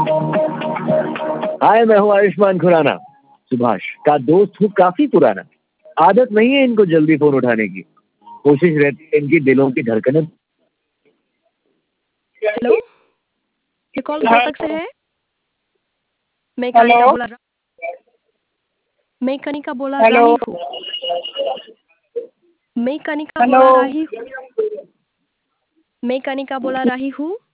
हाय, मैं हूँ आयुष्मान खुराना। सुभाष का दोस्त हूँ काफी पुराना। आदत नहीं है इनको जल्दी फोन उठाने की। कोशिश रहती है इनकी दिलों की धड़कनें। हेलो, ये कॉल रोहतक से है। मैं हेलो कनिका बोला मैं कनिका बोला हेलो रही हूँ। मैं कनिका हेलो बोला रही हूँ। मैं कनिका बोला रही हूँ।